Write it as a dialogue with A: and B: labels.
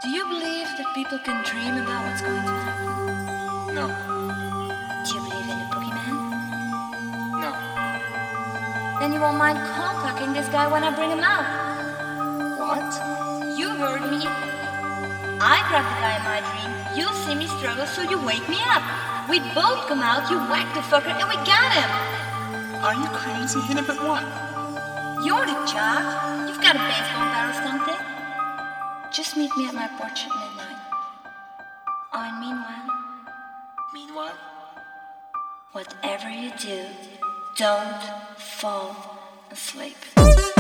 A: Do you believe that people can dream about what's going to happen?
B: No.
A: Do you believe in the boogeyman?
B: No.
A: Then you won't mind cock-blocking this guy when I bring him out.
B: What?
A: You heard me. I grab the guy in my dream, you see me struggle, so you wake me up. We both come out, you whack the fucker, and we got him.
B: Are you crazy? Hit him at what?
A: You're the jock. You've got a baseball bat or something. Just meet me at my porch at midnight. Oh, and
B: Meanwhile?
A: whatever you do, don't fall asleep.